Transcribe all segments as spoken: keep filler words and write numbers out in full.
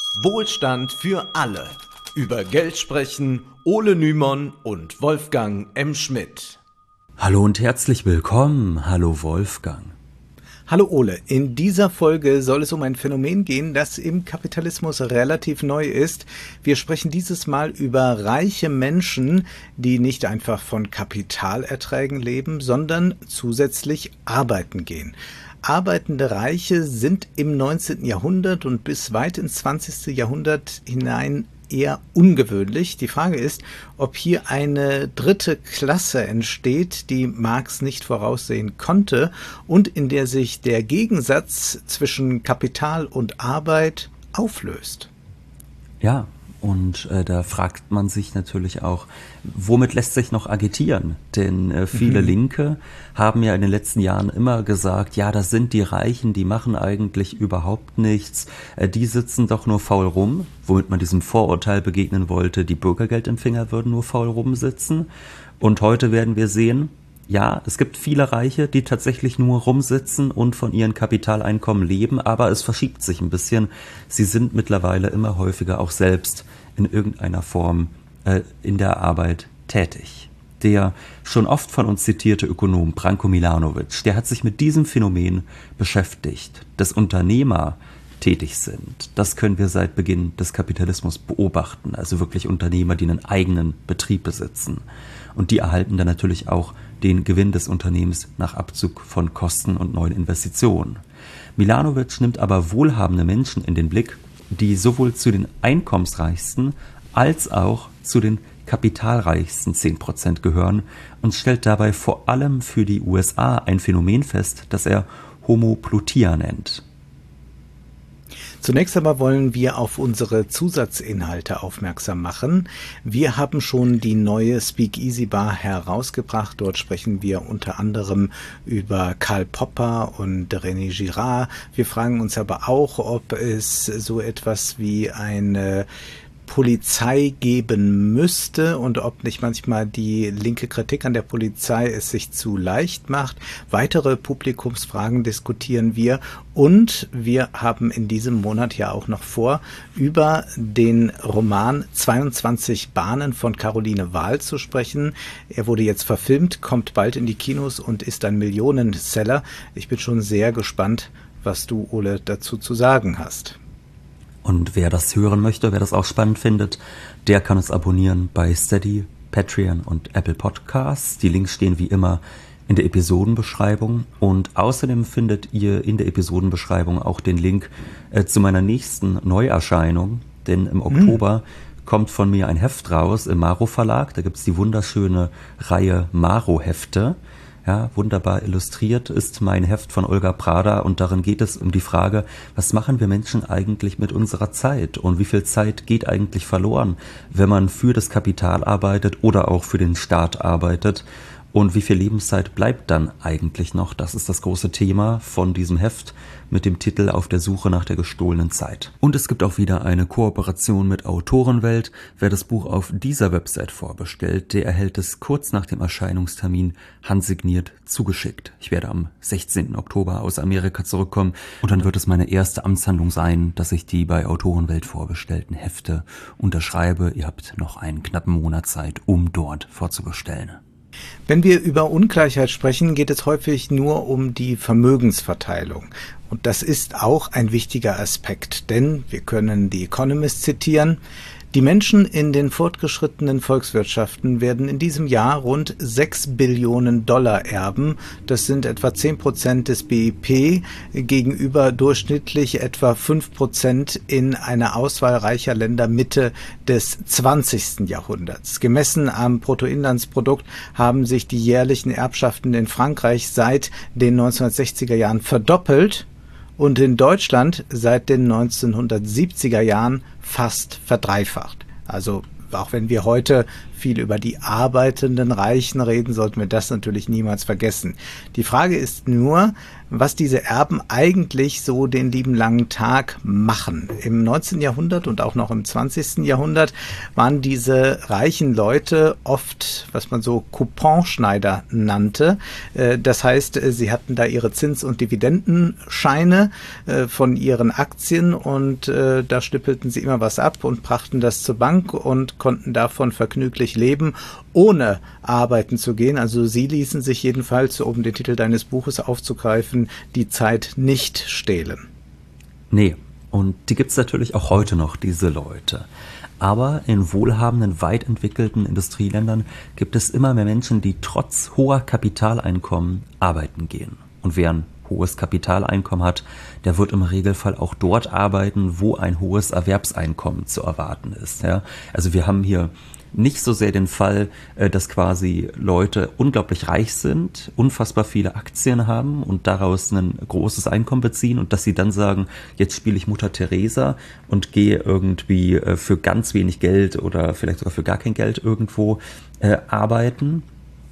Wohlstand für alle. Über Geld sprechen Ole Nymon und Wolfgang M. Schmidt. Hallo und herzlich willkommen. Hallo Wolfgang. Hallo Ole, in dieser Folge soll es um ein Phänomen gehen, das im Kapitalismus relativ neu ist. Wir sprechen dieses Mal über reiche Menschen, die nicht einfach von Kapitalerträgen leben, sondern zusätzlich arbeiten gehen. Arbeitende Reiche sind im neunzehnten Jahrhundert und bis weit ins zwanzigste Jahrhundert hinein eher ungewöhnlich. Die Frage ist, ob hier eine dritte Klasse entsteht, die Marx nicht voraussehen konnte und in der sich der Gegensatz zwischen Kapital und Arbeit auflöst. Ja, und äh, da fragt man sich natürlich auch, womit lässt sich noch agitieren? Denn äh, viele mhm. Linke haben ja in den letzten Jahren immer gesagt, ja, das sind die Reichen, die machen eigentlich überhaupt nichts, äh, die sitzen doch nur faul rum, womit man diesem Vorurteil begegnen wollte, die Bürgergeldempfänger würden nur faul rumsitzen. Und heute werden wir sehen, ja, es gibt viele Reiche, die tatsächlich nur rumsitzen und von ihren Kapitaleinkommen leben, aber es verschiebt sich ein bisschen. Sie sind mittlerweile immer häufiger auch selbst in irgendeiner Form äh, in der Arbeit tätig. Der schon oft von uns zitierte Ökonom Branko Milanovic, der hat sich mit diesem Phänomen beschäftigt, dass Unternehmer tätig sind. Das können wir seit Beginn des Kapitalismus beobachten, also wirklich Unternehmer, die einen eigenen Betrieb besitzen. Und die erhalten dann natürlich auch den Gewinn des Unternehmens nach Abzug von Kosten und neuen Investitionen. Milanovic nimmt aber wohlhabende Menschen in den Blick, die sowohl zu den einkommensreichsten als auch zu den kapitalreichsten zehn Prozent gehören und stellt dabei vor allem für die U S A ein Phänomen fest, das er Homoplotia nennt. Zunächst einmal wollen wir auf unsere Zusatzinhalte aufmerksam machen. Wir haben schon die neue Speakeasy Bar herausgebracht. Dort sprechen wir unter anderem über Karl Popper und René Girard. Wir fragen uns aber auch, ob es so etwas wie eine Polizei geben müsste und ob nicht manchmal die linke Kritik an der Polizei es sich zu leicht macht. Weitere Publikumsfragen diskutieren wir und wir haben in diesem Monat ja auch noch vor, über den Roman zweiundzwanzig Bahnen von Caroline Wahl zu sprechen. Er wurde jetzt verfilmt, kommt bald in die Kinos und ist ein Millionenseller. Ich bin schon sehr gespannt, was du, Ole, dazu zu sagen hast. Und wer das hören möchte, wer das auch spannend findet, der kann uns abonnieren bei Steady, Patreon und Apple Podcasts. Die Links stehen wie immer in der Episodenbeschreibung. Und außerdem findet ihr in der Episodenbeschreibung auch den Link äh, zu meiner nächsten Neuerscheinung. Denn im Oktober mhm. kommt von mir ein Heft raus im Maro Verlag. Da gibt es die wunderschöne Reihe Maro Hefte. Ja, wunderbar illustriert ist mein Heft von Olga Prada und darin geht es um die Frage, was machen wir Menschen eigentlich mit unserer Zeit und wie viel Zeit geht eigentlich verloren, wenn man für das Kapital arbeitet oder auch für den Staat arbeitet und wie viel Lebenszeit bleibt dann eigentlich noch? Das ist das große Thema von diesem Heft mit dem Titel Auf der Suche nach der gestohlenen Zeit. Und es gibt auch wieder eine Kooperation mit Autorenwelt. Wer das Buch auf dieser Website vorbestellt, der erhält es kurz nach dem Erscheinungstermin handsigniert zugeschickt. Ich werde am sechzehnten Oktober aus Amerika zurückkommen und dann wird es meine erste Amtshandlung sein, dass ich die bei Autorenwelt vorbestellten Hefte unterschreibe. Ihr habt noch einen knappen Monat Zeit, um dort vorzubestellen. Wenn wir über Ungleichheit sprechen, geht es häufig nur um die Vermögensverteilung. Und das ist auch ein wichtiger Aspekt, denn wir können The Economist zitieren. Die Menschen in den fortgeschrittenen Volkswirtschaften werden in diesem Jahr rund sechs Billionen Dollar erben. Das sind etwa zehn Prozent des B I P gegenüber durchschnittlich etwa fünf Prozent in einer Auswahl reicher Länder Mitte des zwanzigsten Jahrhunderts. Gemessen am Bruttoinlandsprodukt haben sich die jährlichen Erbschaften in Frankreich seit den neunzehnhundertsechziger Jahren verdoppelt und in Deutschland seit den neunzehnhundertsiebziger Jahren fast verdreifacht. Also auch wenn wir heute viel über die arbeitenden Reichen reden, sollten wir das natürlich niemals vergessen. Die Frage ist nur, was diese Erben eigentlich so den lieben langen Tag machen. Im neunzehnten Jahrhundert und auch noch im zwanzigsten Jahrhundert waren diese reichen Leute oft, was man so Couponschneider nannte. Das heißt, sie hatten da ihre Zins- und Dividendenscheine von ihren Aktien und da schnippelten sie immer was ab und brachten das zur Bank und konnten davon vergnüglich leben, ohne arbeiten zu gehen. Also sie ließen sich jedenfalls, um den Titel deines Buches aufzugreifen, die Zeit nicht stehlen. Nee, und die gibt's natürlich auch heute noch, diese Leute. Aber in wohlhabenden, weit entwickelten Industrieländern gibt es immer mehr Menschen, die trotz hoher Kapitaleinkommen arbeiten gehen. Und wer ein hohes Kapitaleinkommen hat, der wird im Regelfall auch dort arbeiten, wo ein hohes Erwerbseinkommen zu erwarten ist. Ja? Also wir haben hier nicht so sehr den Fall, dass quasi Leute unglaublich reich sind, unfassbar viele Aktien haben und daraus ein großes Einkommen beziehen und dass sie dann sagen, jetzt spiele ich Mutter Teresa und gehe irgendwie für ganz wenig Geld oder vielleicht sogar für gar kein Geld irgendwo äh, arbeiten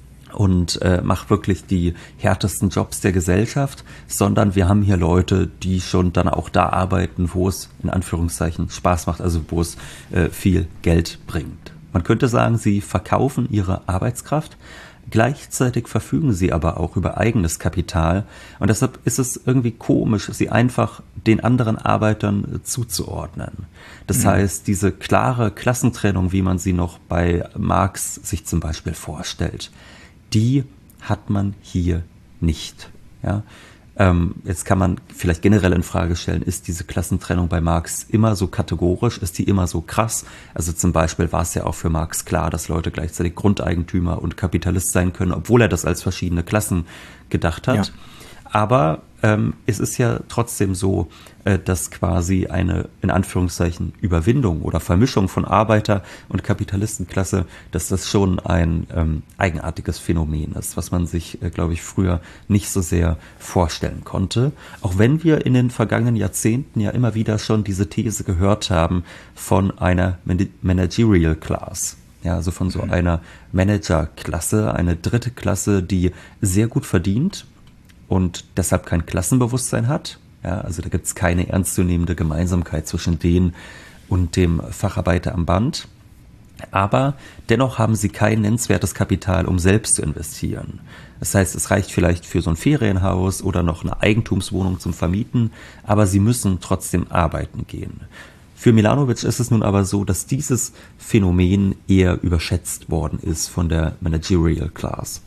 und äh, mache wirklich die härtesten Jobs der Gesellschaft, sondern wir haben hier Leute, die schon dann auch da arbeiten, wo es in Anführungszeichen Spaß macht, also wo es äh, viel Geld bringt. Man könnte sagen, sie verkaufen ihre Arbeitskraft, gleichzeitig verfügen sie aber auch über eigenes Kapital und deshalb ist es irgendwie komisch, sie einfach den anderen Arbeitern zuzuordnen. Das mhm. heißt, diese klare Klassentrennung, wie man sie noch bei Marx sich zum Beispiel vorstellt, die hat man hier nicht. Ja? Ähm, jetzt kann man vielleicht generell in Frage stellen, ist diese Klassentrennung bei Marx immer so kategorisch, ist die immer so krass? Also zum Beispiel war es ja auch für Marx klar, dass Leute gleichzeitig Grundeigentümer und Kapitalist sein können, obwohl er das als verschiedene Klassen gedacht hat. Ja. Aber ähm, es ist ja trotzdem so, äh, dass quasi eine, in Anführungszeichen, Überwindung oder Vermischung von Arbeiter- und Kapitalistenklasse, dass das schon ein ähm, eigenartiges Phänomen ist, was man sich, äh, glaube ich, früher nicht so sehr vorstellen konnte. Auch wenn wir in den vergangenen Jahrzehnten ja immer wieder schon diese These gehört haben von einer Managerial Class. Ja, also von so einer Managerklasse, eine dritte Klasse, die sehr gut verdient und deshalb kein Klassenbewusstsein hat. Ja, also da gibt es keine ernstzunehmende Gemeinsamkeit zwischen denen und dem Facharbeiter am Band. Aber dennoch haben sie kein nennenswertes Kapital, um selbst zu investieren. Das heißt, es reicht vielleicht für so ein Ferienhaus oder noch eine Eigentumswohnung zum Vermieten, aber sie müssen trotzdem arbeiten gehen. Für Milanovic ist es nun aber so, dass dieses Phänomen eher überschätzt worden ist von der Managerial Class.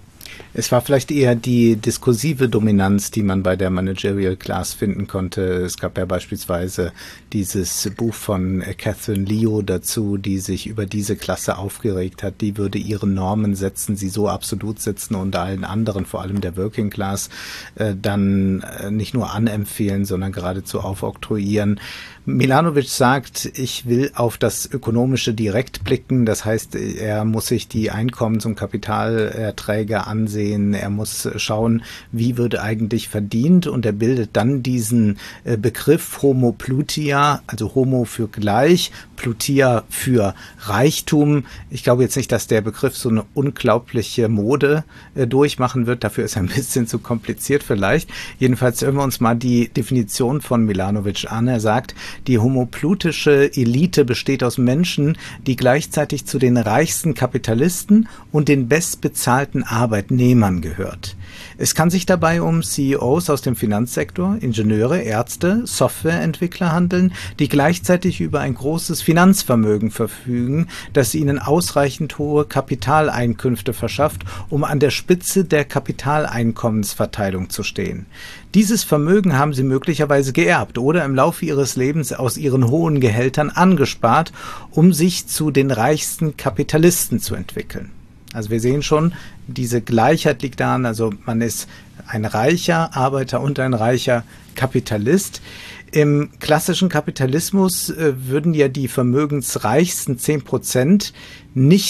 Es war vielleicht eher die diskursive Dominanz, die man bei der Managerial Class finden konnte. Es gab ja beispielsweise dieses Buch von Catherine Leo dazu, die sich über diese Klasse aufgeregt hat. Die würde ihre Normen setzen, sie so absolut setzen und allen anderen, vor allem der Working Class, äh, dann äh, nicht nur anempfehlen, sondern geradezu aufoktroyieren. Milanovic sagt, ich will auf das Ökonomische direkt blicken. Das heißt, er muss sich die Einkommens- und Kapitalerträge ansehen. Er muss schauen, wie wird eigentlich verdient. Und er bildet dann diesen Begriff Homo Plutia, also Homo für gleich, Plutia für Reichtum. Ich glaube jetzt nicht, dass der Begriff so eine unglaubliche Mode durchmachen wird. Dafür ist er ein bisschen zu kompliziert vielleicht. Jedenfalls hören wir uns mal die Definition von Milanovic an. Er sagt, die homoplutische Elite besteht aus Menschen, die gleichzeitig zu den reichsten Kapitalisten und den bestbezahlten Arbeitnehmern gehört. Es kann sich dabei um C E Os aus dem Finanzsektor, Ingenieure, Ärzte, Softwareentwickler handeln, die gleichzeitig über ein großes Finanzvermögen verfügen, das ihnen ausreichend hohe Kapitaleinkünfte verschafft, um an der Spitze der Kapitaleinkommensverteilung zu stehen. Dieses Vermögen haben sie möglicherweise geerbt oder im Laufe ihres Lebens aus ihren hohen Gehältern angespart, um sich zu den reichsten Kapitalisten zu entwickeln. Also wir sehen schon, diese Gleichheit liegt daran, also man ist ein reicher Arbeiter und ein reicher Kapitalist. Im klassischen Kapitalismus äh, würden ja die vermögensreichsten zehn Prozent nicht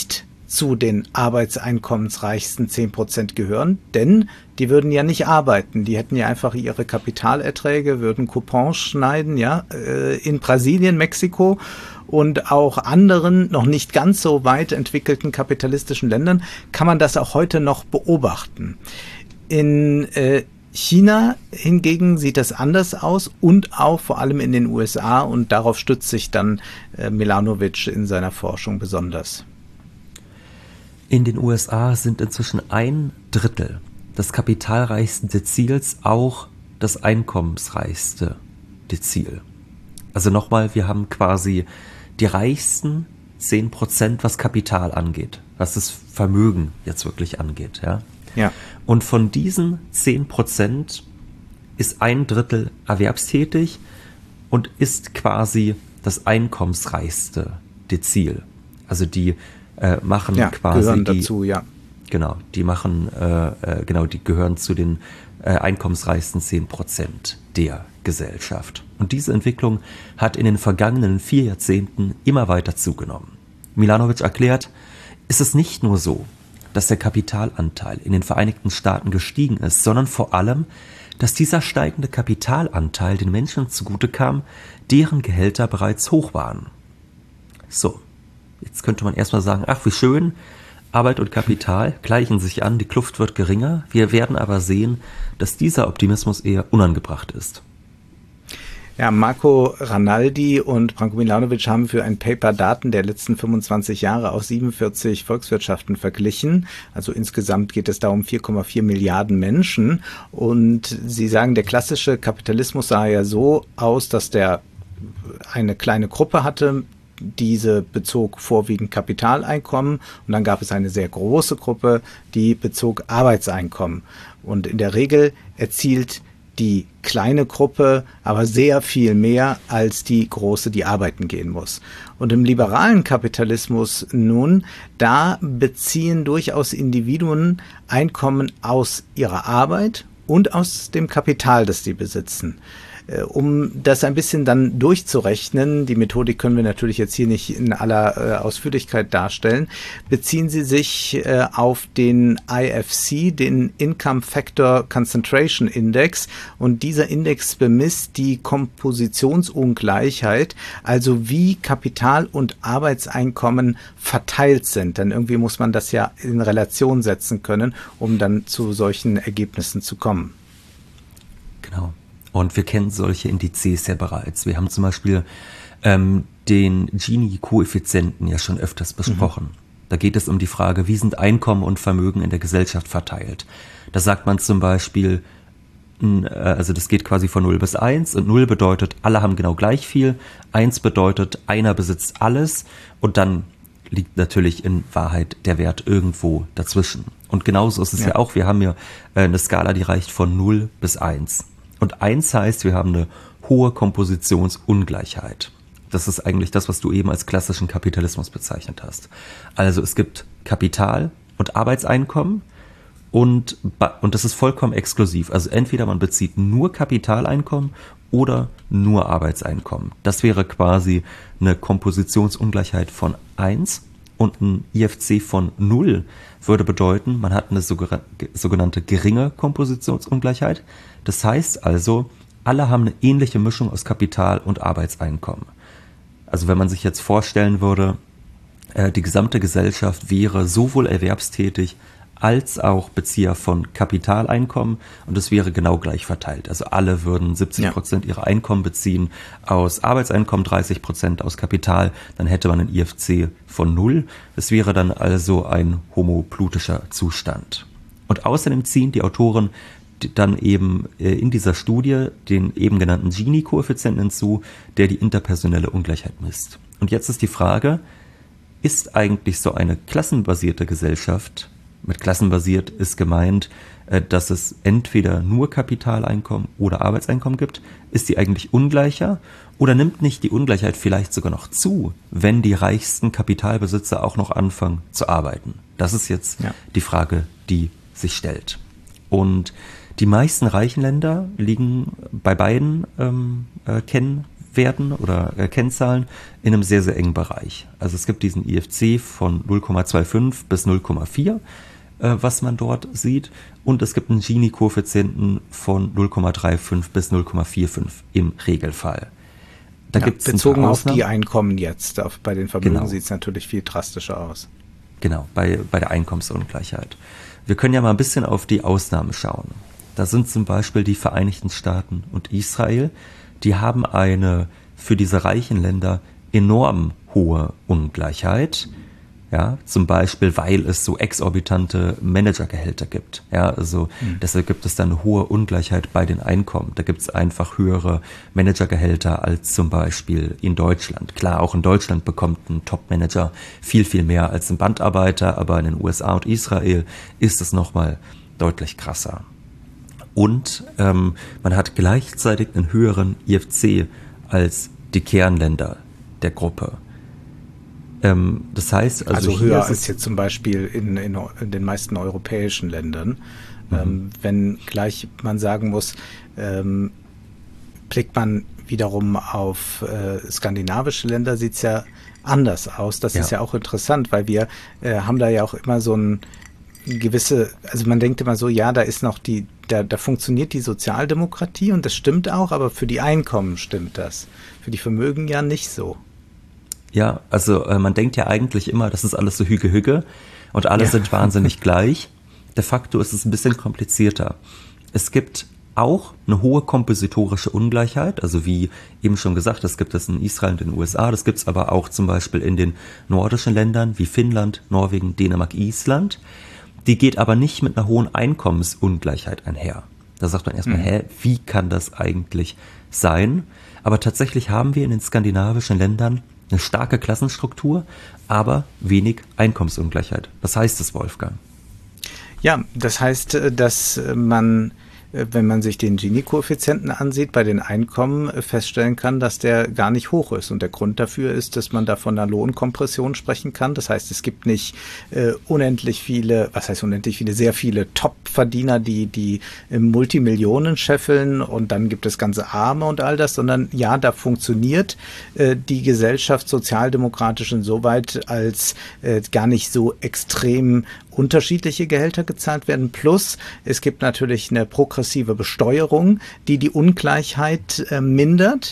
zu den arbeitseinkommensreichsten zehn Prozent gehören, denn die würden ja nicht arbeiten. Die hätten ja einfach ihre Kapitalerträge, würden Coupons schneiden, ja, in Brasilien, Mexiko und auch anderen noch nicht ganz so weit entwickelten kapitalistischen Ländern kann man das auch heute noch beobachten. In äh, China hingegen sieht das anders aus und auch vor allem in den U S A, und darauf stützt sich dann äh, Milanovic in seiner Forschung besonders. In den U S A sind inzwischen ein Drittel des kapitalreichsten Dezils auch das einkommensreichste Dezil. Also nochmal, wir haben quasi die reichsten zehn Prozent, was Kapital angeht, was das Vermögen jetzt wirklich angeht. Ja? Ja. Und von diesen zehn Prozent ist ein Drittel erwerbstätig und ist quasi das einkommensreichste Dezil. Also die äh, machen ja, quasi gehören die, dazu, ja. Genau, die machen, äh, äh, genau, die gehören zu den äh, einkommensreichsten zehn Prozent der Gesellschaft. Und diese Entwicklung hat in den vergangenen vier Jahrzehnten immer weiter zugenommen. Milanovic erklärt, ist es nicht nur so, dass der Kapitalanteil in den Vereinigten Staaten gestiegen ist, sondern vor allem, dass dieser steigende Kapitalanteil den Menschen zugute kam, deren Gehälter bereits hoch waren. So, jetzt könnte man erstmal sagen, ach wie schön, Arbeit und Kapital gleichen sich an, die Kluft wird geringer. Wir werden aber sehen, dass dieser Optimismus eher unangebracht ist. Ja, Marco Ranaldi und Branko Milanovic haben für ein Paper Daten der letzten fünfundzwanzig Jahre aus siebenundvierzig Volkswirtschaften verglichen. Also insgesamt geht es da um vier Komma vier Milliarden Menschen. Und sie sagen, der klassische Kapitalismus sah ja so aus, dass der eine kleine Gruppe hatte. Diese bezog vorwiegend Kapitaleinkommen, und dann gab es eine sehr große Gruppe, die bezog Arbeitseinkommen. Und in der Regel erzielt die kleine Gruppe aber sehr viel mehr als die große, die arbeiten gehen muss. Und im liberalen Kapitalismus nun, da beziehen durchaus Individuen Einkommen aus ihrer Arbeit und aus dem Kapital, das sie besitzen. Um das ein bisschen dann durchzurechnen, die Methodik können wir natürlich jetzt hier nicht in aller äh, Ausführlichkeit darstellen, beziehen Sie sich äh, auf den I F C, den Income Factor Concentration Index, und dieser Index bemisst die Kompositionsungleichheit, also wie Kapital- und Arbeitseinkommen verteilt sind. Denn irgendwie muss man das ja in Relation setzen können, um dann zu solchen Ergebnissen zu kommen. Genau. Und wir kennen solche Indizes ja bereits. Wir haben zum Beispiel ähm, den Gini-Koeffizienten ja schon öfters besprochen. Mhm. Da geht es um die Frage, wie sind Einkommen und Vermögen in der Gesellschaft verteilt. Da sagt man zum Beispiel, also das geht quasi von null bis eins, und null bedeutet, alle haben genau gleich viel, eins bedeutet, einer besitzt alles, und dann liegt natürlich in Wahrheit der Wert irgendwo dazwischen. Und genauso ist es ja, ja auch, wir haben hier eine Skala, die reicht von null bis eins. Und eins heißt, wir haben eine hohe Kompositionsungleichheit. Das ist eigentlich das, was du eben als klassischen Kapitalismus bezeichnet hast. Also es gibt Kapital und Arbeitseinkommen, und, und das ist vollkommen exklusiv. Also entweder man bezieht nur Kapitaleinkommen oder nur Arbeitseinkommen. Das wäre quasi eine Kompositionsungleichheit von eins, und ein I F C von null würde bedeuten, man hat eine sogenannte geringe Kompositionsungleichheit. Das heißt also, alle haben eine ähnliche Mischung aus Kapital- und Arbeitseinkommen. Also wenn man sich jetzt vorstellen würde, die gesamte Gesellschaft wäre sowohl erwerbstätig als auch Bezieher von Kapitaleinkommen, und es wäre genau gleich verteilt. Also alle würden siebzig Prozent ja. ihrer Einkommen beziehen aus Arbeitseinkommen, dreißig Prozent aus Kapital, dann hätte man einen I F C von null. Es wäre dann also ein homoplutischer Zustand. Und außerdem ziehen die Autoren dann eben in dieser Studie den eben genannten Gini-Koeffizienten hinzu, der die interpersonelle Ungleichheit misst. Und jetzt ist die Frage, ist eigentlich so eine klassenbasierte Gesellschaft, mit klassenbasiert ist gemeint, dass es entweder nur Kapitaleinkommen oder Arbeitseinkommen gibt, ist die eigentlich ungleicher, oder nimmt nicht die Ungleichheit vielleicht sogar noch zu, wenn die reichsten Kapitalbesitzer auch noch anfangen zu arbeiten? Das ist jetzt ja. die Frage, die sich stellt. Und die meisten reichen Länder liegen bei beiden ähm, äh, kennen werden oder äh, Kennzahlen in einem sehr, sehr engen Bereich. Also es gibt diesen I F C von null Komma fünfundzwanzig bis null Komma vier, äh, was man dort sieht. Und es gibt einen Gini-Koeffizienten von null Komma fünfunddreißig bis null Komma fünfundvierzig im Regelfall. Da ja, gibt's bezogen auf die Einkommen jetzt. Auf, bei den Vermögen genau. sieht es natürlich viel drastischer aus. Genau, bei, bei der Einkommensungleichheit. Wir können ja mal ein bisschen auf die Ausnahmen schauen. Da sind zum Beispiel die Vereinigten Staaten und Israel. Die haben eine für diese reichen Länder enorm hohe Ungleichheit. Ja, zum Beispiel, weil es so exorbitante Managergehälter gibt. Ja, also mhm. deshalb gibt es dann eine hohe Ungleichheit bei den Einkommen. Da gibt es einfach höhere Managergehälter als zum Beispiel in Deutschland. Klar, auch in Deutschland bekommt ein Top-Manager viel, viel mehr als ein Bandarbeiter, aber in den U S A und Israel ist es nochmal deutlich krasser. Und ähm, man hat gleichzeitig einen höheren I F C als die Kernländer der Gruppe. Ähm, das heißt, also, also höher als jetzt zum Beispiel in, in, in den meisten europäischen Ländern. Mhm. Ähm, wenn gleich man sagen muss, ähm, blickt man wiederum auf äh, skandinavische Länder, sieht es ja anders aus. Das ja. ist ja auch interessant, weil wir äh, haben da ja auch immer so ein gewisse, also man denkt immer so, ja, da ist noch die, da, da funktioniert die Sozialdemokratie und das stimmt auch, aber für die Einkommen stimmt das. Für die Vermögen ja nicht so. Ja, also äh, man denkt ja eigentlich immer, das ist alles so Hüge-Hüge und alle ja. sind wahnsinnig gleich. De facto ist es ein bisschen komplizierter. Es gibt auch eine hohe kompositorische Ungleichheit, also wie eben schon gesagt, das gibt es in Israel und in den U S A, das gibt es aber auch zum Beispiel in den nordischen Ländern wie Finnland, Norwegen, Dänemark, Island. Die geht aber nicht mit einer hohen Einkommensungleichheit einher. Da sagt man erstmal, mhm. hä, wie kann das eigentlich sein? Aber tatsächlich haben wir in den skandinavischen Ländern eine starke Klassenstruktur, aber wenig Einkommensungleichheit. Was heißt das, Wolfgang? Ja, das heißt, dass man, wenn man sich den Gini-Koeffizienten ansieht, bei den Einkommen feststellen kann, dass der gar nicht hoch ist. Und der Grund dafür ist, dass man da von einer Lohnkompression sprechen kann. Das heißt, es gibt nicht äh, unendlich viele, was heißt unendlich viele, sehr viele Top-Verdiener, die, die Multimillionen scheffeln und dann gibt es ganze Arme und all das, sondern ja, da funktioniert äh, die Gesellschaft sozialdemokratisch insoweit, als äh, gar nicht so extrem unterschiedliche Gehälter gezahlt werden. Plus, es gibt natürlich eine progressive Besteuerung, die die Ungleichheit äh, mindert.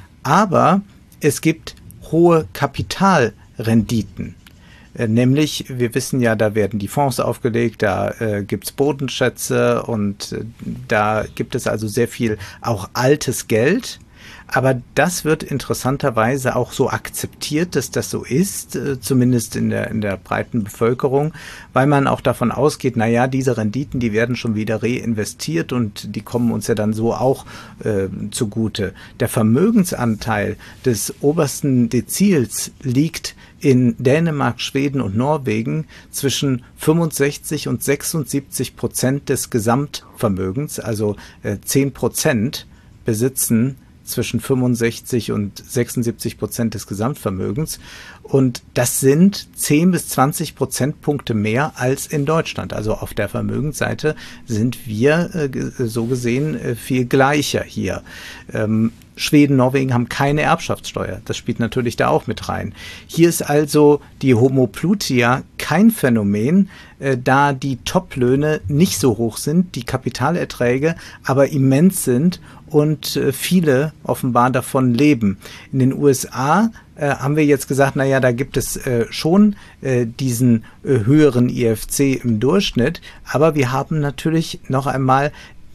Aber es gibt hohe Kapitalrenditen. Äh, nämlich, wir wissen ja, da werden die Fonds aufgelegt, da äh, gibt es Bodenschätze und äh, da gibt es also sehr viel auch altes Geld. Aber das wird interessanterweise auch so akzeptiert, dass das so ist, äh, zumindest in der, in der breiten Bevölkerung, weil man auch davon ausgeht, naja, diese Renditen, die werden schon wieder reinvestiert und die kommen uns ja dann so auch äh, zugute. Der Vermögensanteil des obersten Dezils liegt in Dänemark, Schweden und Norwegen zwischen fünfundsechzig und sechsundsiebzig Prozent des Gesamtvermögens, also äh, zehn Prozent besitzen zwischen fünfundsechzig und sechsundsiebzig Prozent des Gesamtvermögens. Und das sind zehn bis zwanzig Prozentpunkte mehr als in Deutschland. Also auf der Vermögensseite sind wir äh, so gesehen äh, viel gleicher hier. Ähm, Schweden, Norwegen haben keine Erbschaftssteuer. Das spielt natürlich da auch mit rein. Hier ist also die Homoplutia kein Phänomen, äh, da die Toplöhne nicht so hoch sind, die Kapitalerträge aber immens sind und äh, viele offenbar davon leben. In den U S A äh, haben wir jetzt gesagt, naja, da gibt es äh, schon äh, diesen äh, höheren I F C im Durchschnitt, aber wir haben natürlich noch einmal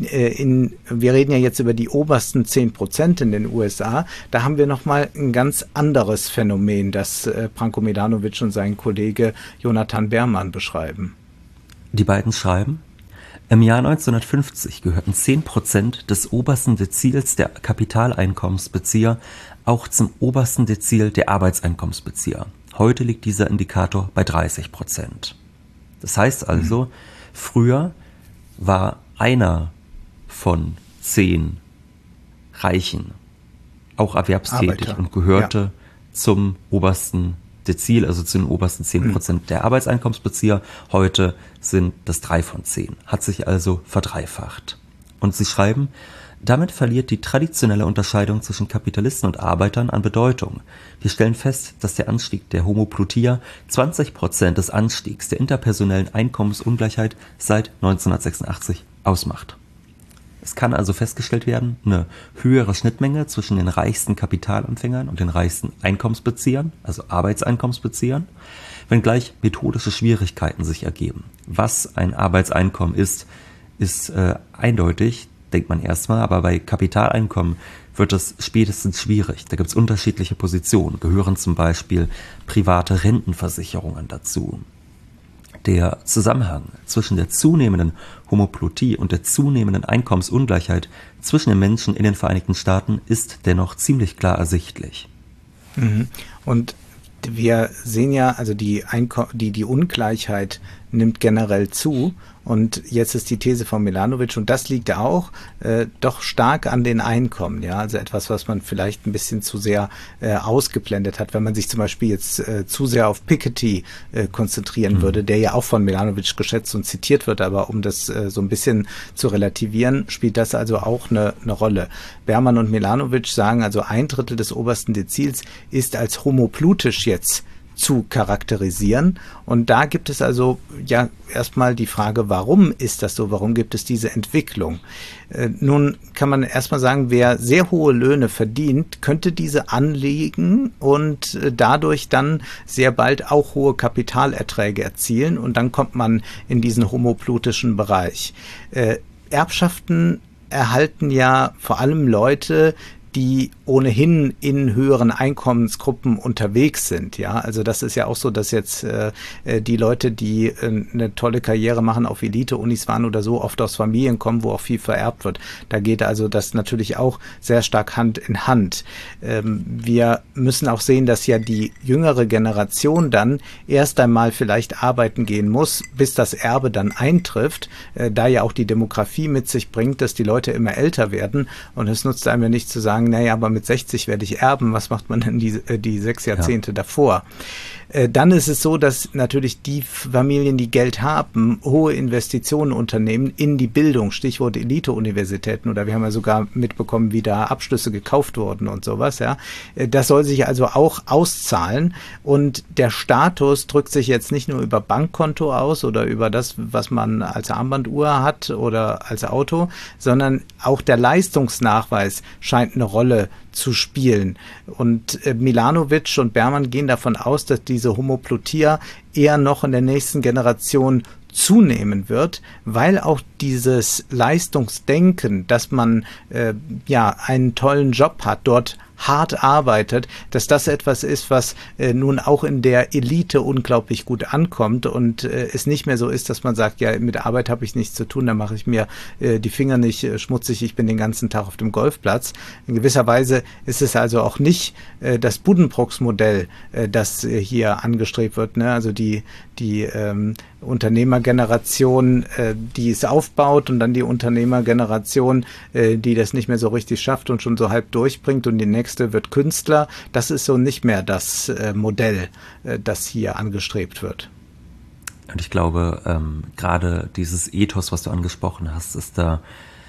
In, wir reden ja jetzt über die obersten zehn Prozent in den U S A, da haben wir nochmal ein ganz anderes Phänomen, das äh, Branko Milanovic und sein Kollege Jonathan Beermann beschreiben. Die beiden schreiben, im Jahr neunzehnhundertfünfzig gehörten zehn Prozent des obersten Dezils der Kapitaleinkommensbezieher auch zum obersten Dezil der Arbeitseinkommensbezieher. Heute liegt dieser Indikator bei dreißig Prozent. Das heißt also, mhm. früher war einer von zehn Reichen auch erwerbstätig Arbeiter. Und gehörte ja. zum obersten Dezil, also zu den obersten zehn Prozent mhm. der Arbeitseinkommensbezieher. Heute sind das drei von zehn. Hat sich also verdreifacht. Und sie schreiben, Damit verliert die traditionelle Unterscheidung zwischen Kapitalisten und Arbeitern an Bedeutung. Wir stellen fest, dass der Anstieg der Homoplotia zwanzig Prozent des Anstiegs der interpersonellen Einkommensungleichheit seit neunzehnhundertsechsundachtzig ausmacht. Es kann also festgestellt werden, eine höhere Schnittmenge zwischen den reichsten Kapitalempfängern und den reichsten Einkommensbeziehern, also Arbeitseinkommensbeziehern, wenngleich methodische Schwierigkeiten sich ergeben. Was ein Arbeitseinkommen ist, ist äh, eindeutig, denkt man erstmal, aber bei Kapitaleinkommen wird es spätestens schwierig. Da gibt es unterschiedliche Positionen, gehören zum Beispiel private Rentenversicherungen dazu. Der Zusammenhang zwischen der zunehmenden Homoplotie und der zunehmenden Einkommensungleichheit zwischen den Menschen in den Vereinigten Staaten ist dennoch ziemlich klar ersichtlich. Mhm. Und wir sehen ja, also die, Einko- die, die Ungleichheit nimmt generell zu. Und jetzt ist die These von Milanovic, und das liegt auch äh, doch stark an den Einkommen. Ja, also etwas, was man vielleicht ein bisschen zu sehr äh, ausgeblendet hat, wenn man sich zum Beispiel jetzt äh, zu sehr auf Piketty äh, konzentrieren mhm. würde, der ja auch von Milanovic geschätzt und zitiert wird. Aber um das äh, so ein bisschen zu relativieren, spielt das also auch eine, eine Rolle. Berman und Milanovic sagen also, ein Drittel des obersten Dezils ist als homoplutisch jetzt zu charakterisieren. Und da gibt es also ja erstmal die Frage, warum ist das so? Warum gibt es diese Entwicklung? Äh, nun kann man erstmal sagen, wer sehr hohe Löhne verdient, könnte diese anlegen und äh, dadurch dann sehr bald auch hohe Kapitalerträge erzielen. Und dann kommt man in diesen homoplutischen Bereich. Äh, Erbschaften erhalten ja vor allem Leute, die ohnehin in höheren Einkommensgruppen unterwegs sind. Ja, also das ist ja auch so, dass jetzt äh, die Leute, die äh, eine tolle Karriere machen, auf Elite-Unis waren oder so, oft aus Familien kommen, wo auch viel vererbt wird. Da geht also das natürlich auch sehr stark Hand in Hand. Ähm, wir müssen auch sehen, dass ja die jüngere Generation dann erst einmal vielleicht arbeiten gehen muss, bis das Erbe dann eintrifft, äh, da ja auch die Demografie mit sich bringt, dass die Leute immer älter werden. Und es nutzt einem ja nicht zu sagen, naja, aber mit sechzig werde ich erben, was macht man denn die, die sechs Jahrzehnte ja. davor? Dann ist es so, dass natürlich die Familien, die Geld haben, hohe Investitionen unternehmen in die Bildung, Stichwort Elite-Universitäten, oder wir haben ja sogar mitbekommen, wie da Abschlüsse gekauft wurden und sowas, ja. Das soll sich also auch auszahlen, und der Status drückt sich jetzt nicht nur über Bankkonto aus oder über das, was man als Armbanduhr hat oder als Auto, sondern auch der Leistungsnachweis scheint eine Rolle zu spielen. Und äh, Milanovic und Berman gehen davon aus, dass diese Homoplotia eher noch in der nächsten Generation zunehmen wird, weil auch dieses Leistungsdenken, dass man äh, ja einen tollen Job hat, dort hart arbeitet, dass das etwas ist, was äh, nun auch in der Elite unglaublich gut ankommt und äh, es nicht mehr so ist, dass man sagt, ja, mit Arbeit habe ich nichts zu tun, da mache ich mir äh, die Finger nicht äh, schmutzig, ich bin den ganzen Tag auf dem Golfplatz. In gewisser Weise ist es also auch nicht äh, das Buddenbrooks-Modell, äh, das äh, hier angestrebt wird, ne? Also die, die ähm, Unternehmergeneration, äh, die es aufbaut, und dann die Unternehmergeneration, äh, die das nicht mehr so richtig schafft und schon so halb durchbringt, und die nächste wird Künstler. Das ist so nicht mehr das äh, Modell, äh, das hier angestrebt wird. Und ich glaube, ähm, gerade dieses Ethos, was du angesprochen hast, ist da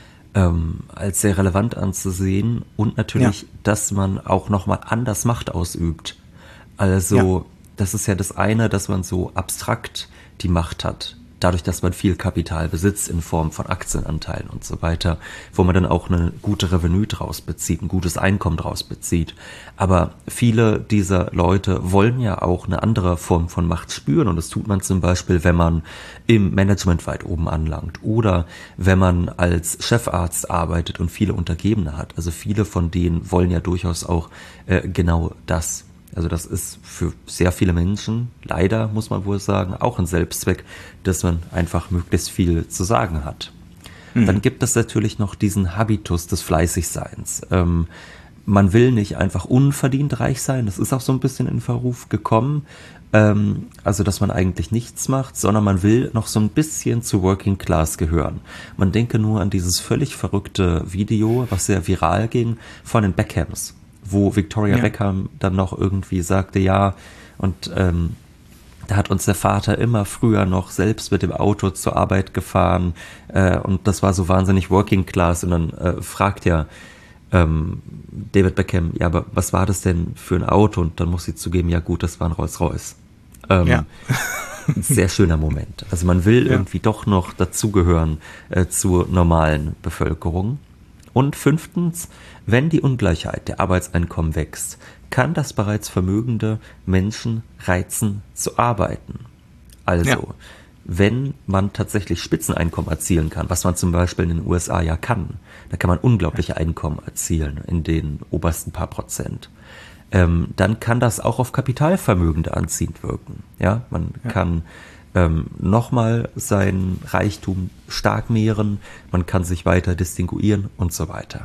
ähm, als sehr relevant anzusehen, und natürlich, ja. dass man auch nochmal anders Macht ausübt. Also ja. das ist ja das eine, dass man so abstrakt die Macht hat, dadurch, dass man viel Kapital besitzt in Form von Aktienanteilen und so weiter, wo man dann auch eine gute Revenue draus bezieht, ein gutes Einkommen draus bezieht. Aber viele dieser Leute wollen ja auch eine andere Form von Macht spüren, und das tut man zum Beispiel, wenn man im Management weit oben anlangt oder wenn man als Chefarzt arbeitet und viele Untergebene hat. Also viele von denen wollen ja durchaus auch äh, genau das. Also das ist für sehr viele Menschen, leider muss man wohl sagen, auch ein Selbstzweck, dass man einfach möglichst viel zu sagen hat. Mhm. Dann gibt es natürlich noch diesen Habitus des Fleißigseins. Ähm, man will nicht einfach unverdient reich sein, das ist auch so ein bisschen in Verruf gekommen, ähm, also dass man eigentlich nichts macht, sondern man will noch so ein bisschen zu Working Class gehören. Man denke nur an dieses völlig verrückte Video, was sehr viral ging, von den Beckhams, wo Victoria ja. Beckham dann noch irgendwie sagte, ja, und ähm, Da hat uns der Vater immer früher noch selbst mit dem Auto zur Arbeit gefahren äh, und das war so wahnsinnig Working Class und dann äh, fragt ja ähm, David Beckham, ja, aber was war das denn für ein Auto? Und dann muss sie zugeben, ja gut, das war ein Rolls-Royce. Ähm, ja. Ein sehr schöner Moment. Also man will ja. irgendwie doch noch dazugehören äh, zur normalen Bevölkerung. Und fünftens, wenn die Ungleichheit der Arbeitseinkommen wächst, kann das bereits vermögende Menschen reizen zu arbeiten. Also, ja. wenn man tatsächlich Spitzeneinkommen erzielen kann, was man zum Beispiel in den U S A ja kann, da kann man unglaubliche Einkommen erzielen in den obersten paar Prozent. Ähm, dann kann das auch auf Kapitalvermögende anziehend wirken. Ja, man ja. kann ähm, nochmal seinen Reichtum stark mehren, man kann sich weiter distinguieren und so weiter.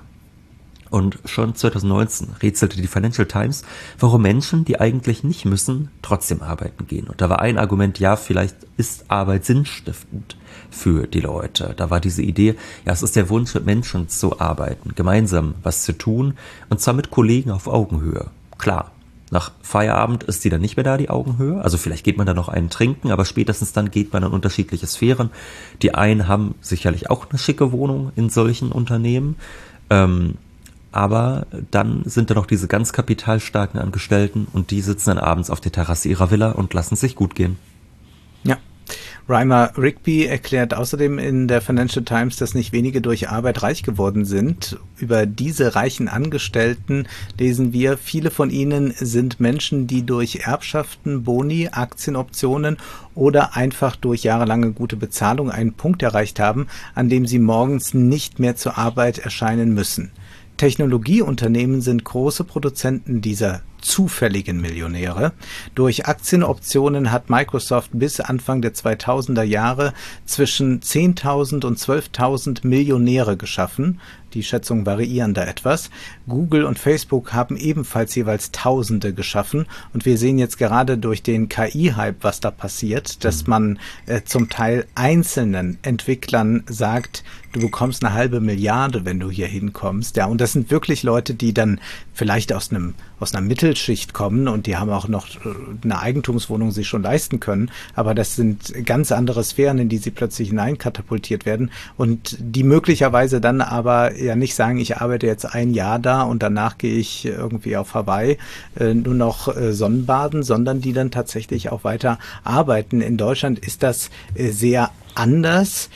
Und schon zwanzig neunzehn rätselte die Financial Times, warum Menschen, die eigentlich nicht müssen, trotzdem arbeiten gehen. Und da war ein Argument, ja, vielleicht ist Arbeit sinnstiftend für die Leute. Da war diese Idee, ja, es ist der Wunsch, mit Menschen zu arbeiten, gemeinsam was zu tun, und zwar mit Kollegen auf Augenhöhe. Klar, nach Feierabend ist die dann nicht mehr da, die Augenhöhe. Also vielleicht geht man da noch einen trinken, aber spätestens dann geht man in unterschiedliche Sphären. Die einen haben sicherlich auch eine schicke Wohnung in solchen Unternehmen, ähm, aber dann sind da noch diese ganz kapitalstarken Angestellten und die sitzen dann abends auf der Terrasse ihrer Villa und lassen es sich gut gehen. Ja. Reimer Rigby erklärt außerdem in der Financial Times, dass nicht wenige durch Arbeit reich geworden sind. Über diese reichen Angestellten lesen wir, viele von ihnen sind Menschen, die durch Erbschaften, Boni, Aktienoptionen oder einfach durch jahrelange gute Bezahlung einen Punkt erreicht haben, an dem sie morgens nicht mehr zur Arbeit erscheinen müssen. Technologieunternehmen sind große Produzenten dieser zufälligen Millionäre. Durch Aktienoptionen hat Microsoft bis Anfang der zweitausender Jahre zwischen zehntausend und zwölftausend Millionäre geschaffen. Die Schätzungen variieren da etwas. Google und Facebook haben ebenfalls jeweils Tausende geschaffen. Und wir sehen jetzt gerade durch den K I-Hype, was da passiert, dass man äh, zum Teil einzelnen Entwicklern sagt, du bekommst eine halbe Milliarde, wenn du hier hinkommst. Ja, und das sind wirklich Leute, die dann vielleicht aus einem aus einer Mittelschicht kommen und die haben auch noch eine Eigentumswohnung sich schon leisten können. Aber das sind ganz andere Sphären, in die sie plötzlich hineinkatapultiert werden und die möglicherweise dann aber ja nicht sagen, ich arbeite jetzt ein Jahr da und danach gehe ich irgendwie auf Hawaii äh, nur noch äh, Sonnenbaden, sondern die dann tatsächlich auch weiter arbeiten. In Deutschland ist das äh, sehr anders.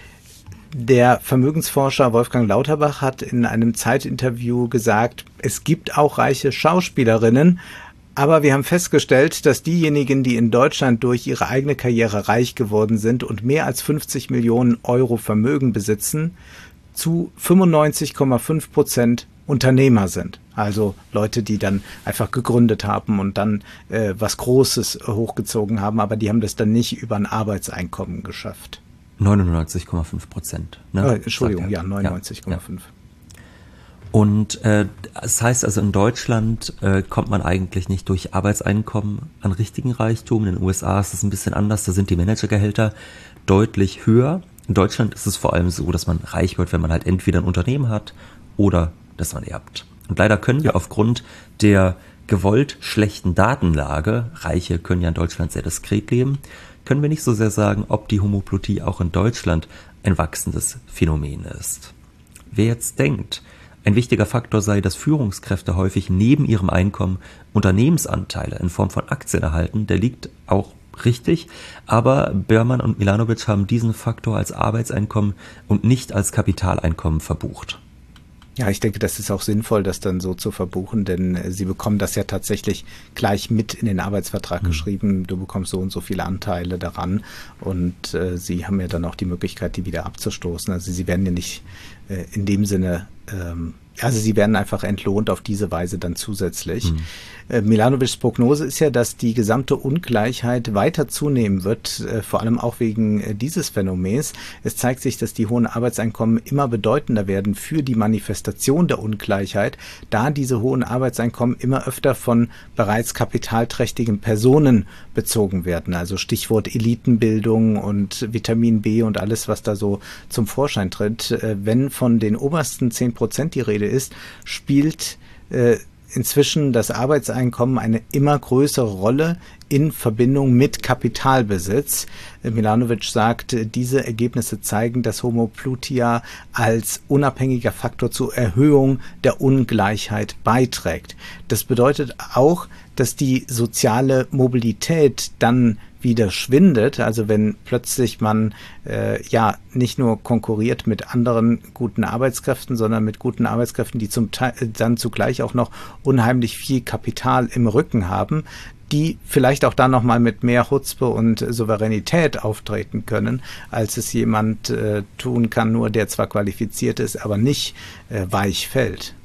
Der Vermögensforscher Wolfgang Lauterbach hat in einem Zeitinterview gesagt, es gibt auch reiche Schauspielerinnen, aber wir haben festgestellt, dass diejenigen, die in Deutschland durch ihre eigene Karriere reich geworden sind und mehr als fünfzig Millionen Euro Vermögen besitzen, zu fünfundneunzig Komma fünf Prozent Unternehmer sind. Also Leute, die dann einfach gegründet haben und dann äh, was Großes hochgezogen haben, aber die haben das dann nicht über ein Arbeitseinkommen geschafft. neunundneunzig Komma fünf Prozent. Ne? Oh, Entschuldigung, ja, neunundneunzig Komma fünf. Ja. Und äh, das heißt also, in Deutschland äh, kommt man eigentlich nicht durch Arbeitseinkommen an richtigen Reichtum. In den U S A ist es ein bisschen anders, da sind die Managergehälter deutlich höher. In Deutschland ist es vor allem so, dass man reich wird, wenn man halt entweder ein Unternehmen hat oder dass man erbt. Und leider können wir ja. aufgrund der gewollt schlechten Datenlage, Reiche können ja in Deutschland sehr diskret leben, können wir nicht so sehr sagen, ob die Homoplotie auch in Deutschland ein wachsendes Phänomen ist. Wer jetzt denkt, ein wichtiger Faktor sei, dass Führungskräfte häufig neben ihrem Einkommen Unternehmensanteile in Form von Aktien erhalten, der liegt auch richtig, aber Beermann und Milanovic haben diesen Faktor als Arbeitseinkommen und nicht als Kapitaleinkommen verbucht. Ja, ich denke, das ist auch sinnvoll, das dann so zu verbuchen, denn äh, sie bekommen das ja tatsächlich gleich mit in den Arbeitsvertrag mhm. geschrieben. Du bekommst so und so viele Anteile daran und äh, sie haben ja dann auch die Möglichkeit, die wieder abzustoßen. Also sie werden ja nicht äh, in dem Sinne, ähm, also sie werden einfach entlohnt auf diese Weise dann zusätzlich. Mhm. Äh, Milanovics Prognose ist ja, dass die gesamte Ungleichheit weiter zunehmen wird, äh, vor allem auch wegen äh, dieses Phänomens. Es zeigt sich, dass die hohen Arbeitseinkommen immer bedeutender werden für die Manifestation der Ungleichheit, da diese hohen Arbeitseinkommen immer öfter von bereits kapitalträchtigen Personen bezogen werden. Also Stichwort Elitenbildung und Vitamin B und alles, was da so zum Vorschein tritt. Äh, wenn von den obersten zehn Prozent die Rede ist, spielt äh, inzwischen das Arbeitseinkommen eine immer größere Rolle in Verbindung mit Kapitalbesitz. Milanovic sagt, diese Ergebnisse zeigen, dass Homo Plutia als unabhängiger Faktor zur Erhöhung der Ungleichheit beiträgt. Das bedeutet auch, dass die soziale Mobilität dann wieder schwindet, also wenn plötzlich man äh, ja nicht nur konkurriert mit anderen guten Arbeitskräften, sondern mit guten Arbeitskräften, die zum Teil dann zugleich auch noch unheimlich viel Kapital im Rücken haben, die vielleicht auch dann nochmal mit mehr Chutzpe und Souveränität auftreten können, als es jemand äh, tun kann, nur der zwar qualifiziert ist, aber nicht äh, weich fällt.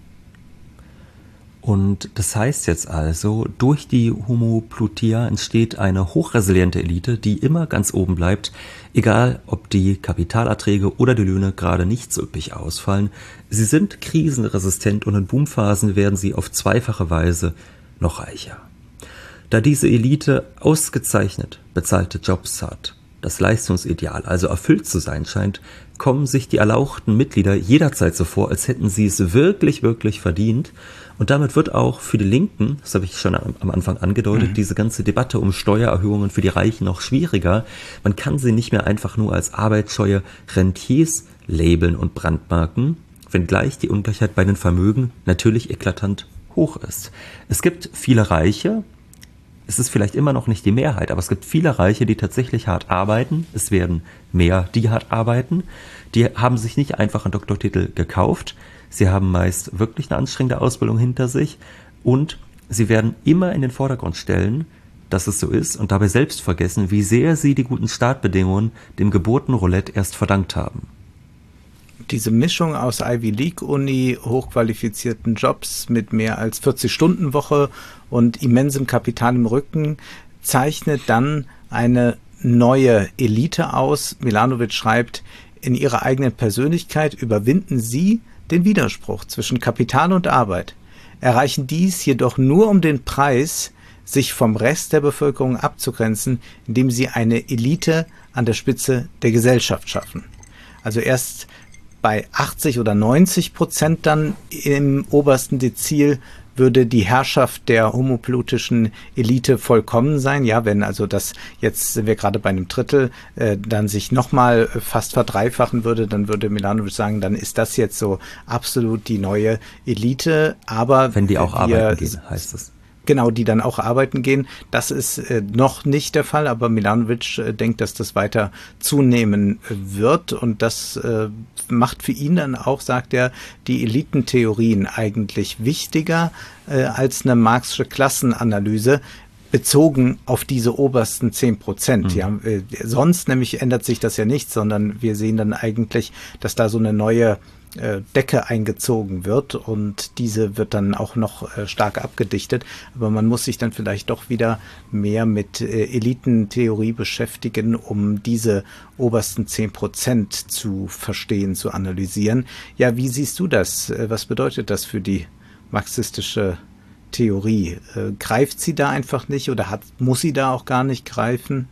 Und das heißt jetzt also, durch die Homo Plutia entsteht eine hochresiliente Elite, die immer ganz oben bleibt, egal ob die Kapitalerträge oder die Löhne gerade nicht so üppig ausfallen. Sie sind krisenresistent und in Boomphasen werden sie auf zweifache Weise noch reicher. Da diese Elite ausgezeichnet bezahlte Jobs hat, das Leistungsideal also erfüllt zu sein scheint, kommen sich die erlauchten Mitglieder jederzeit so vor, als hätten sie es wirklich, wirklich verdient. Und damit wird auch für die Linken, das habe ich schon am Anfang angedeutet, mhm. diese ganze Debatte um Steuererhöhungen für die Reichen noch schwieriger. Man kann sie nicht mehr einfach nur als arbeitsscheue Rentiers labeln und brandmarken, wenngleich die Ungleichheit bei den Vermögen natürlich eklatant hoch ist. Es gibt viele Reiche, es ist vielleicht immer noch nicht die Mehrheit, aber es gibt viele Reiche, die tatsächlich hart arbeiten. Es werden mehr, die hart arbeiten. Die haben sich nicht einfach einen Doktortitel gekauft. Sie haben meist wirklich eine anstrengende Ausbildung hinter sich und sie werden immer in den Vordergrund stellen, dass es so ist und dabei selbst vergessen, wie sehr sie die guten Startbedingungen dem Geburtenroulette erst verdankt haben. Diese Mischung aus Ivy League Uni, hochqualifizierten Jobs mit mehr als vierzig-Stunden-Woche und immensem Kapital im Rücken zeichnet dann eine neue Elite aus. Milanovic schreibt, in ihrer eigenen Persönlichkeit überwinden sie den Widerspruch zwischen Kapital und Arbeit, erreichen dies jedoch nur um den Preis, sich vom Rest der Bevölkerung abzugrenzen, indem sie eine Elite an der Spitze der Gesellschaft schaffen. Also erst bei achtzig oder neunzig Prozent dann im obersten Dezil würde die Herrschaft der homoplutischen Elite vollkommen sein. Ja, wenn also das, jetzt sind wir gerade bei einem Drittel, äh, dann sich nochmal fast verdreifachen würde, dann würde Milanovic sagen, dann ist das jetzt so absolut die neue Elite. Aber wenn die auch wir, arbeiten gehen, heißt es. Genau, die dann auch arbeiten gehen. Das ist äh, noch nicht der Fall, aber Milanovic äh, denkt, dass das weiter zunehmen wird und das äh, macht für ihn dann auch, sagt er, die Elitentheorien eigentlich wichtiger äh, als eine marxische Klassenanalyse, bezogen auf diese obersten zehn Prozent. Mhm. Ja, äh, sonst nämlich ändert sich das ja nicht, sondern wir sehen dann eigentlich, dass da so eine neue Decke eingezogen wird und diese wird dann auch noch äh, stark abgedichtet. Aber man muss sich dann vielleicht doch wieder mehr mit äh, Elitentheorie beschäftigen, um diese obersten zehn Prozent zu verstehen, zu analysieren. Ja, wie siehst du das? Äh, was bedeutet das für die marxistische Theorie? Äh, greift sie da einfach nicht oder hat, muss sie da auch gar nicht greifen?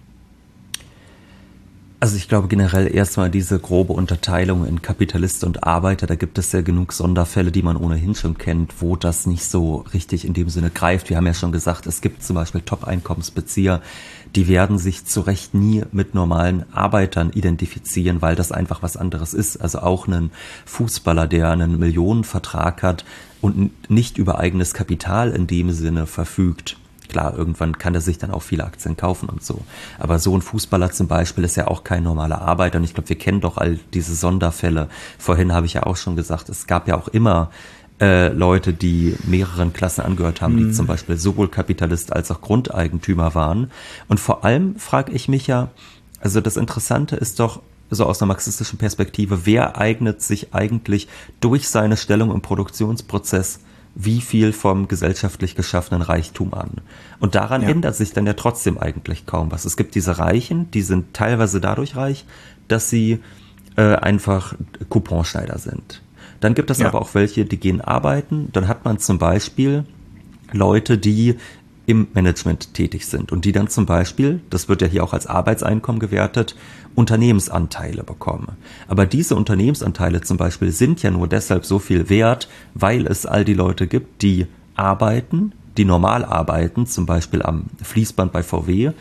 Also ich glaube generell erstmal diese grobe Unterteilung in Kapitalist und Arbeiter, da gibt es ja genug Sonderfälle, die man ohnehin schon kennt, wo das nicht so richtig in dem Sinne greift. Wir haben ja schon gesagt, es gibt zum Beispiel Top-Einkommensbezieher, die werden sich zu Recht nie mit normalen Arbeitern identifizieren, weil das einfach was anderes ist. Also auch ein Fußballer, der einen Millionenvertrag hat und nicht über eigenes Kapital in dem Sinne verfügt. Klar, irgendwann kann er sich dann auch viele Aktien kaufen und so. Aber so ein Fußballer zum Beispiel ist ja auch kein normaler Arbeiter. Und ich glaube, wir kennen doch all diese Sonderfälle. Vorhin habe ich ja auch schon gesagt, es gab ja auch immer äh, Leute, die mehreren Klassen angehört haben, mhm. die zum Beispiel sowohl Kapitalist als auch Grundeigentümer waren. Und vor allem frage ich mich ja, also das Interessante ist doch, so aus einer marxistischen Perspektive, wer eignet sich eigentlich durch seine Stellung im Produktionsprozess wie viel vom gesellschaftlich geschaffenen Reichtum an. Und daran ja. ändert sich dann ja trotzdem eigentlich kaum was. Es gibt diese Reichen, die sind teilweise dadurch reich, dass sie äh, einfach Couponschneider sind. Dann gibt es ja. aber auch welche, die gehen arbeiten. Dann hat man zum Beispiel Leute, die im Management tätig sind und die dann zum Beispiel, das wird ja hier auch als Arbeitseinkommen gewertet, Unternehmensanteile bekommen. Aber diese Unternehmensanteile zum Beispiel sind ja nur deshalb so viel wert, weil es all die Leute gibt, die arbeiten, die normal arbeiten, zum Beispiel am Fließband bei V W,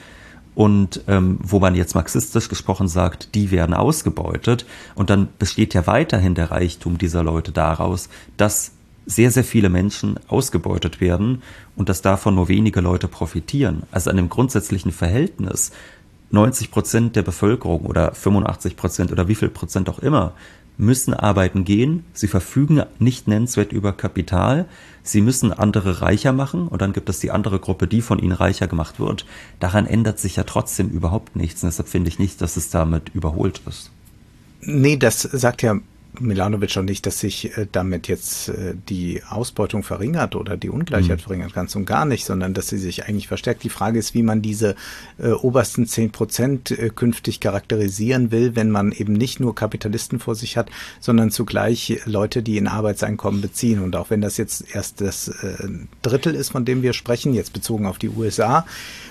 und ähm, wo man jetzt marxistisch gesprochen sagt, die werden ausgebeutet. Und dann besteht ja weiterhin der Reichtum dieser Leute daraus, dass sehr, sehr viele Menschen ausgebeutet werden und dass davon nur wenige Leute profitieren. Also an dem grundsätzlichen Verhältnis, neunzig Prozent der Bevölkerung oder fünfundachtzig Prozent oder wie viel Prozent auch immer, müssen arbeiten gehen, sie verfügen nicht nennenswert über Kapital, sie müssen andere reicher machen und dann gibt es die andere Gruppe, die von ihnen reicher gemacht wird. Daran ändert sich ja trotzdem überhaupt nichts und deshalb finde ich nicht, dass es damit überholt ist. Nee, das sagt ja Milanovic auch nicht, dass sich äh, damit jetzt äh, die Ausbeutung verringert oder die Ungleichheit mhm. verringert, ganz und gar nicht, sondern dass sie sich eigentlich verstärkt. Die Frage ist, wie man diese äh, obersten zehn Prozent äh, künftig charakterisieren will, wenn man eben nicht nur Kapitalisten vor sich hat, sondern zugleich Leute, die ein Arbeitseinkommen beziehen. Und auch wenn das jetzt erst das äh, Drittel ist, von dem wir sprechen, jetzt bezogen auf die U S A,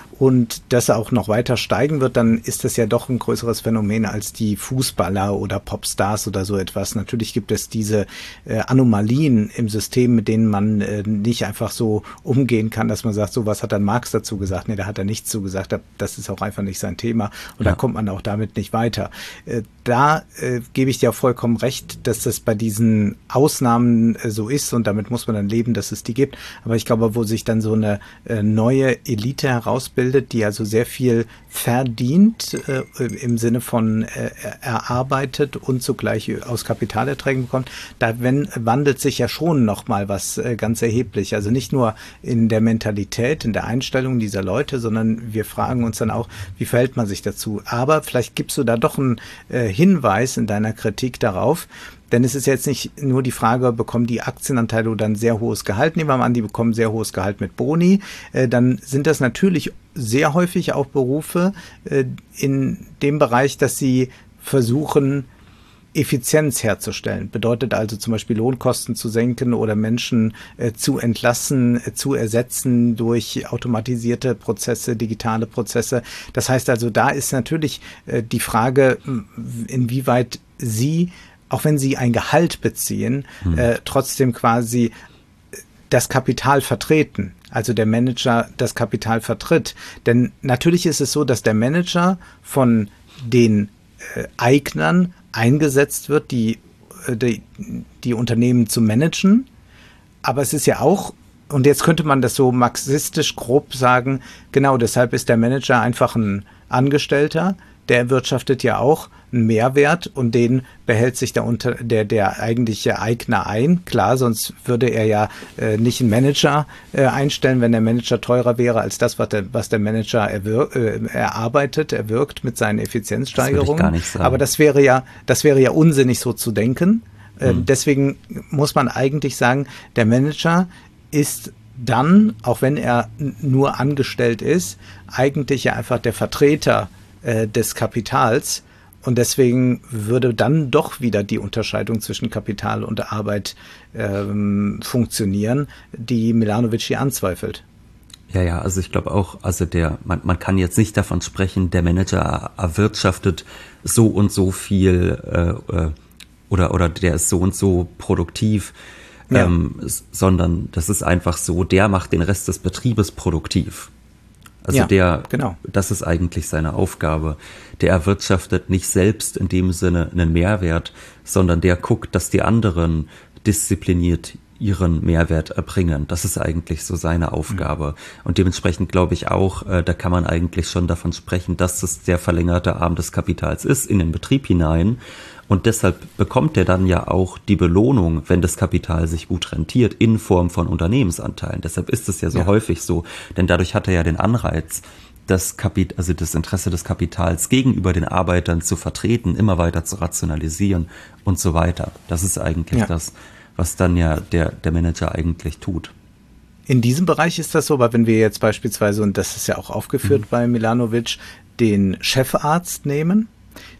und das auch noch weiter steigen wird, dann ist das ja doch ein größeres Phänomen als die Fußballer oder Popstars oder so etwas. Natürlich gibt es diese äh, Anomalien im System, mit denen man äh, nicht einfach so umgehen kann, dass man sagt, so was hat dann Marx dazu gesagt? Nee, da hat er nichts zu gesagt. Das ist auch einfach nicht sein Thema. Und ja. da kommt man auch damit nicht weiter. Äh, da äh, gebe ich dir auch vollkommen recht, dass das bei diesen Ausnahmen äh, so ist und damit muss man dann leben, dass es die gibt. Aber ich glaube, wo sich dann so eine äh, neue Elite herausbildet, die also sehr viel verdient, äh, im Sinne von äh, erarbeitet und zugleich aus Kapitalerträgen bekommt, da wenn, wandelt sich ja schon nochmal was äh, ganz erheblich. Also nicht nur in der Mentalität, in der Einstellung dieser Leute, sondern wir fragen uns dann auch, wie verhält man sich dazu? Aber vielleicht gibst du da doch einen äh, Hinweis in deiner Kritik darauf, denn es ist jetzt nicht nur die Frage, bekommen die Aktienanteile oder ein sehr hohes Gehalt? Nehmen wir mal an, die bekommen sehr hohes Gehalt mit Boni. Äh, dann sind das natürlich sehr häufig auch Berufe äh, in dem Bereich, dass sie versuchen, Effizienz herzustellen. Bedeutet also zum Beispiel Lohnkosten zu senken oder Menschen äh, zu entlassen, äh, zu ersetzen durch automatisierte Prozesse, digitale Prozesse. Das heißt also, da ist natürlich äh, die Frage, inwieweit sie, auch wenn sie ein Gehalt beziehen, hm. äh, trotzdem quasi das Kapital vertreten. Also der Manager das Kapital vertritt. Denn natürlich ist es so, dass der Manager von den äh, Eignern eingesetzt wird, die, die, die Unternehmen zu managen. Aber es ist ja auch, und jetzt könnte man das so marxistisch grob sagen, genau deshalb ist der Manager einfach ein Angestellter, der erwirtschaftet ja auch einen Mehrwert und den behält sich der, unter, der, der eigentliche Eigner ein. Klar, sonst würde er ja äh, nicht einen Manager äh, einstellen, wenn der Manager teurer wäre als das, was der, was der Manager erwir- äh, erarbeitet, erwirkt mit seinen Effizienzsteigerungen. Das würde ich gar nicht sagen. Aber das wäre ja, das wäre ja unsinnig, so zu denken. Äh, hm. Deswegen muss man eigentlich sagen, der Manager ist dann, auch wenn er n- nur angestellt ist, eigentlich ja einfach der Vertreter des Kapitals und deswegen würde dann doch wieder die Unterscheidung zwischen Kapital und Arbeit ähm, funktionieren, die Milanovic hier anzweifelt. Ja, ja, also ich glaube auch, also der, man, man kann jetzt nicht davon sprechen, der Manager erwirtschaftet so und so viel äh, oder oder der ist so und so produktiv, ja. ähm, sondern das ist einfach so, der macht den Rest des Betriebes produktiv. Also ja, der, genau. Das ist eigentlich seine Aufgabe. Der erwirtschaftet nicht selbst in dem Sinne einen Mehrwert, sondern der guckt, dass die anderen diszipliniert ihren Mehrwert erbringen. Das ist eigentlich so seine Aufgabe. Mhm. Und dementsprechend glaube ich auch, äh, da kann man eigentlich schon davon sprechen, dass es der verlängerte Arm des Kapitals ist in den Betrieb hinein. Und deshalb bekommt er dann ja auch die Belohnung, wenn das Kapital sich gut rentiert, in Form von Unternehmensanteilen. Deshalb ist es ja so ja. häufig so, denn dadurch hat er ja den Anreiz, das Kapit- also das Interesse des Kapitals gegenüber den Arbeitern zu vertreten, immer weiter zu rationalisieren und so weiter. Das ist eigentlich ja. das, was dann ja der, der Manager eigentlich tut. In diesem Bereich ist das so, aber wenn wir jetzt beispielsweise, und das ist ja auch aufgeführt mhm. bei Milanovic, den Chefarzt nehmen,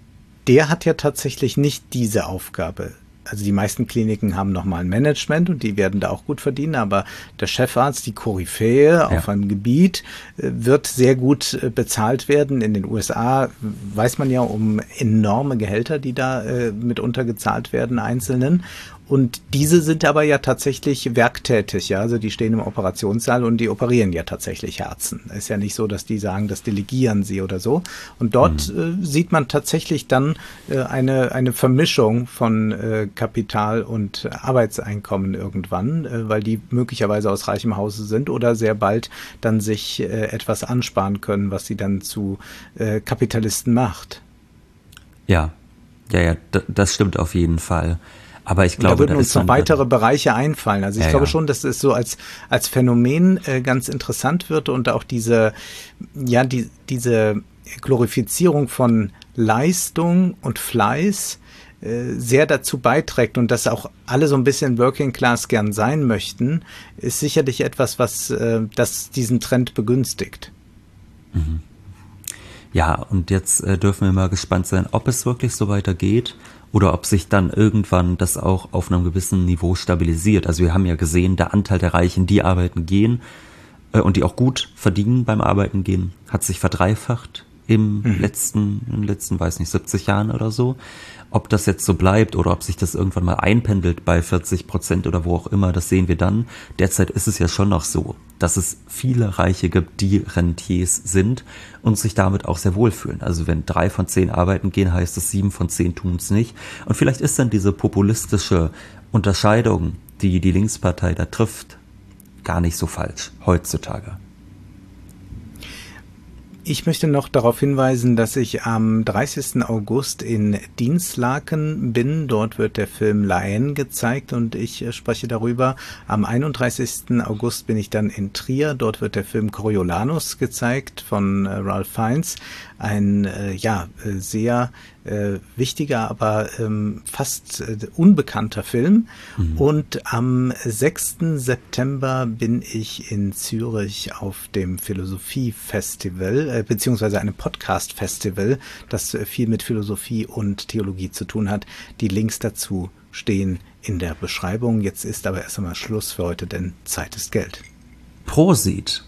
der hat ja tatsächlich nicht diese Aufgabe. Also die meisten Kliniken haben nochmal ein Management und die werden da auch gut verdienen, aber der Chefarzt, die Koryphäe ja. auf einem Gebiet, wird sehr gut bezahlt werden. In den U S A weiß man ja um enorme Gehälter, die da äh, mitunter gezahlt werden, Einzelnen. Und diese sind aber ja tatsächlich werktätig, ja, also die stehen im Operationssaal und die operieren ja tatsächlich Herzen. Es ist ja nicht so, dass die sagen, das delegieren sie oder so. Und dort mhm. äh, sieht man tatsächlich dann äh, eine eine Vermischung von äh, Kapital und Arbeitseinkommen irgendwann, äh, weil die möglicherweise aus reichem Hause sind oder sehr bald dann sich äh, etwas ansparen können, was sie dann zu äh, Kapitalisten macht. Ja, ja, ja, d- das stimmt auf jeden Fall. Aber ich glaube, da würden da uns noch weitere Bereiche einfallen. Also ich ja, glaube ja. schon, dass es so als als Phänomen äh, ganz interessant wird und auch diese ja die diese Glorifizierung von Leistung und Fleiß äh, sehr dazu beiträgt und dass auch alle so ein bisschen Working Class gern sein möchten, ist sicherlich etwas, was äh, das diesen Trend begünstigt. Mhm. Ja, und jetzt äh, dürfen wir mal gespannt sein, ob es wirklich so weitergeht. Oder ob sich dann irgendwann das auch auf einem gewissen Niveau stabilisiert. Also wir haben ja gesehen, der Anteil der Reichen, die arbeiten gehen äh, und die auch gut verdienen beim Arbeiten gehen, hat sich verdreifacht im mhm. letzten, im letzten, weiß nicht, siebzig Jahren oder so. Ob das jetzt so bleibt oder ob sich das irgendwann mal einpendelt bei vierzig Prozent oder wo auch immer, das sehen wir dann. Derzeit ist es ja schon noch so, dass es viele Reiche gibt, die Rentiers sind und sich damit auch sehr wohlfühlen. Also wenn drei von zehn arbeiten gehen, heißt es, sieben von zehn tun es nicht. Und vielleicht ist dann diese populistische Unterscheidung, die die Linkspartei da trifft, gar nicht so falsch heutzutage. Ich möchte noch darauf hinweisen, dass ich am dreißigsten August in Dinslaken bin. Dort wird der Film La Haine gezeigt und ich spreche darüber. Am einunddreißigsten August bin ich dann in Trier. Dort wird der Film Coriolanus gezeigt von äh, Ralph Fiennes. Ein äh, ja sehr äh, wichtiger, aber ähm, fast äh, unbekannter Film. Mhm. Und am sechsten September bin ich in Zürich auf dem Philosophiefestival, äh, beziehungsweise einem Podcast-Festival, das äh, viel mit Philosophie und Theologie zu tun hat. Die Links dazu stehen in der Beschreibung. Jetzt ist aber erst einmal Schluss für heute, denn Zeit ist Geld. Prosit!